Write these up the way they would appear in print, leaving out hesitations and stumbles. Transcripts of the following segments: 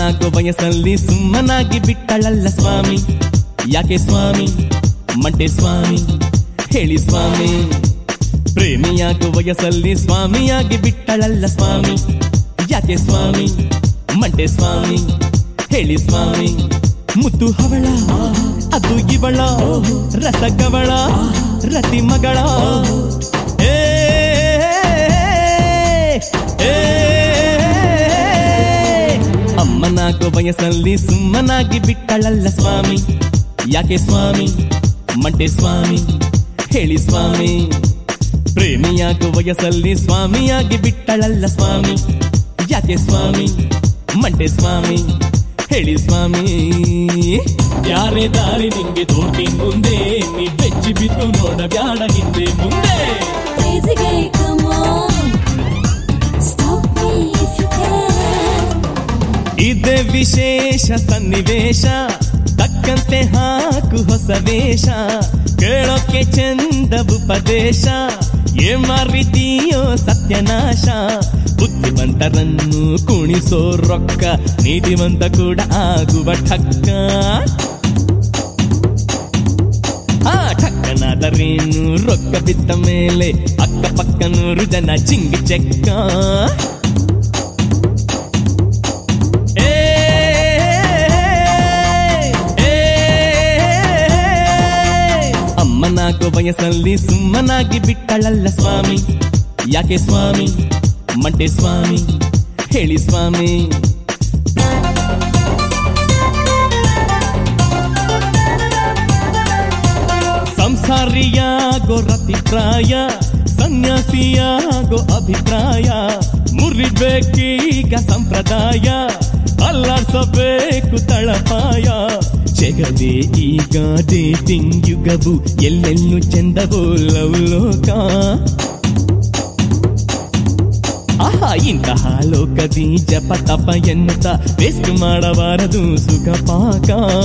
ಅಮ್ಮನಾಗೋ ವಯಸ್ಸಲ್ಲಿ ಸುಮ್ಮನಾಗಿ ಬಿಟ್ಟಳಲ್ಲ ಸ್ವಾಮಿ. ಯಾಕೆ ಸ್ವಾಮಿ ಮಂಟೆ ಸ್ವಾಮಿ ಹೇಳಿ ಸ್ವಾಮಿ. ಪ್ರೇಮಿಯಾಗೋ ವಯಸ್ಸಲ್ಲಿ ಸ್ವಾಮಿಯಾಗಿ ಬಿಟ್ಟಳಲ್ಲ ಸ್ವಾಮಿ. ಯಾಕೆ ಸ್ವಾಮಿ ಮಂಟೆ ಸ್ವಾಮಿ ಹೇಳಿ ಸ್ವಾಮಿ. ಮುತ್ತು ಹವಳ ಅದು ಇವಳ ರಸಗವಳ ರತಿ ಮಗಳ. ಅಮ್ಮನಾಗೋ ವಯಸ್ಸಲ್ಲಿ ಸುಮ್ಮನಾಗಿ ಬಿಟ್ಟಳಲ್ಲ ಸ್ವಾಮಿ. ಯಾಕೆ ಸ್ವಾಮಿ ಮಂಟೆ ಸ್ವಾಮಿ ಹೇಳಿ ಸ್ವಾಮಿ. ಪ್ರೇಮಿಯಾಗೋ ವಯಸ್ಸಲ್ಲಿ ಸ್ವಾಮಿಯಾಗಿ ಬಿಟ್ಟಳಲ್ಲ ಸ್ವಾಮಿ. ಯಾಕೆ ಸ್ವಾಮಿ ಮಂಟೆ ಸ್ವಾಮಿ ಹೇಳಿ ಸ್ವಾಮಿ. ಯಾರೇ ದಾರಿ ನಿಂಗೆ ತೋರ್ತೀನಿ ಮುಂದೆ, ನೀ ಬೆಚ್ಚಿ ಬಿದ್ದು ನೋಡ ಬ್ಯಾಡ ಹಿಂದೆ ಮುಂದೆ. ಇದೇ ವಿಶೇಷ ಸನ್ನಿವೇಶ, ತಕ್ಕಂತೆ ಹಾಕು ಹೊಸ ವೇಷ, ಕೇಳೋಕೆ ಚಂದವುಪದೇಶ. ಏಮಾರಿದೀಯೋ ಸತ್ಯನಾಶ, ಬುದ್ಧಿವಂತರನ್ನು ಕುಣಿಸೋ ರೊಕ್ಕ, ನೀತಿವಂತ ಕೂಡ ಆಗುವ ಠಕ್ಕ. ಠಕ್ಕನಾದರೇನು ರೊಕ್ಕ ಬಿದ್ದ ಮೇಲೆ ಅಕ್ಕಪಕ್ಕ 100 ಜನ ಚಿಂಗಿ ಚೆಕ್ಕ. ಅಮ್ಮನಾಗೋ ವಯಸ್ಸಲ್ಲಿ ಸುಮ್ಮನಾಗಿ ಬಿಟ್ಟಳಲ್ಲ ಸ್ವಾಮಿ. ಯಾಕೆ ಸ್ವಾಮಿ ಮಂಟೆ ಸ್ವಾಮಿ ಹೇಳಿ ಸ್ವಾಮಿ. ಸಂಸಾರಿಯಾಗೋ ರತಿಪ್ರಾಯ, ಸನ್ಯಾಸಿಯಾಗೋ ಅಭಿಪ್ರಾಯ. ಮುರಿಬೇಕೀಗ ಸಂಪ್ರದಾಯ, ಅಲ್ಲಾಡ್ಸಬೇಕು ತಳಪಾಯ. ಜಗವೇ ಈಗ ಡೇಟಿಂಗ್ ಯುಗವು, ಎಲ್ಲೆಲ್ಲೂ ಚಂದವೋ ಲವ್ ಲೋಕ. ಆಹಾ ಇಂತಹ ಲೋಕದಿ ಜಪ ತಪ ಎನ್ನುತ್ತ ವೇಸ್ಟ್ ಮಾಡಬಾರದು ಸುಖ ಪಾಕ.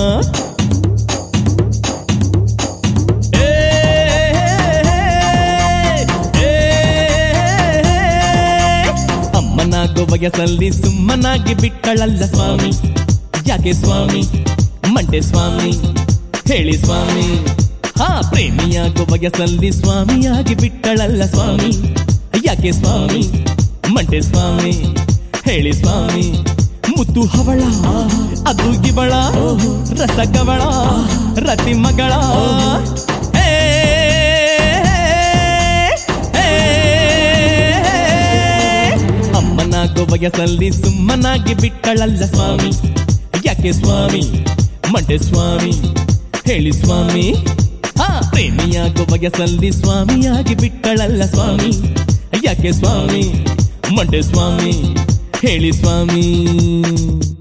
ಅಮ್ಮನಾಗೋ ವಯಸ್ಸಲ್ಲಿ ಸುಮ್ಮನಾಗಿ ಬಿಟ್ಟಳಲ್ಲ ಸ್ವಾಮಿ. ಯಾಕೆ ಸ್ವಾಮಿ ಮಂಟೆ ಸ್ವಾಮಿ ಹೇಳಿ ಸ್ವಾಮಿ. ಪ್ರೇಮಿಯಾಗೋ ವಯಸ್ಸಲ್ಲಿ ಸ್ವಾಮಿಯಾಗಿ ಬಿಟ್ಟಳಲ್ಲ ಸ್ವಾಮಿ. ಯಾಕೆ ಸ್ವಾಮಿ ಮಂಟೆ ಸ್ವಾಮಿ ಹೇಳಿ ಸ್ವಾಮಿ. ಮುತ್ತು ಹವಳ ಅದು ಇವಳ ರಸಗವಳ ರತಿ ಮಗಳ. ಅಮ್ಮನಾಗೋ ವಯಸ್ಸಲ್ಲಿ ಸುಮ್ಮನಾಗಿ ಬಿಟ್ಟಳಲ್ಲ ಸ್ವಾಮಿ. ಯಾಕೆ ಸ್ವಾಮಿ ಮಂಟೆ ಸ್ವಾಮಿ ಹೇಳಿ ಸ್ವಾಮಿ. ಪ್ರೇಮಿಯಾಗೋ ವಯಸ್ಸಲ್ಲಿ ಸ್ವಾಮಿಯಾಗಿ ಬಿಟ್ಟಳಲ್ಲ ಸ್ವಾಮಿ. ಯಾಕೆ ಸ್ವಾಮಿ ಮಂಟೆ ಸ್ವಾಮಿ ಹೇಳಿ ಸ್ವಾಮಿ.